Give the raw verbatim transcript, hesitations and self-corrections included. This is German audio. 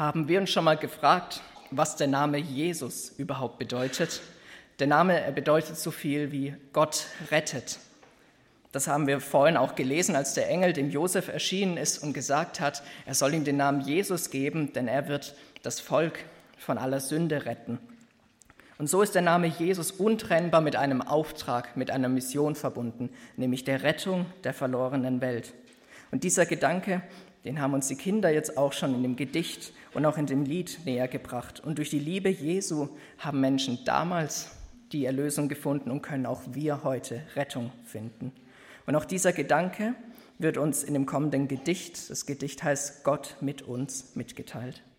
Haben wir uns schon mal gefragt, was der Name Jesus überhaupt bedeutet? Der Name, er bedeutet so viel wie Gott rettet. Das haben wir vorhin auch gelesen, als der Engel dem Josef erschienen ist und gesagt hat, er soll ihm den Namen Jesus geben, denn er wird das Volk von aller Sünde retten. Und so ist der Name Jesus untrennbar mit einem Auftrag, mit einer Mission verbunden, nämlich der Rettung der verlorenen Welt. Und dieser Gedanke, den haben uns die Kinder jetzt auch schon in dem Gedicht und auch in dem Lied näher gebracht. Und durch die Liebe Jesu haben Menschen damals die Erlösung gefunden und können auch wir heute Rettung finden. Und auch dieser Gedanke wird uns in dem kommenden Gedicht, das Gedicht heißt Gott mit uns, mitgeteilt.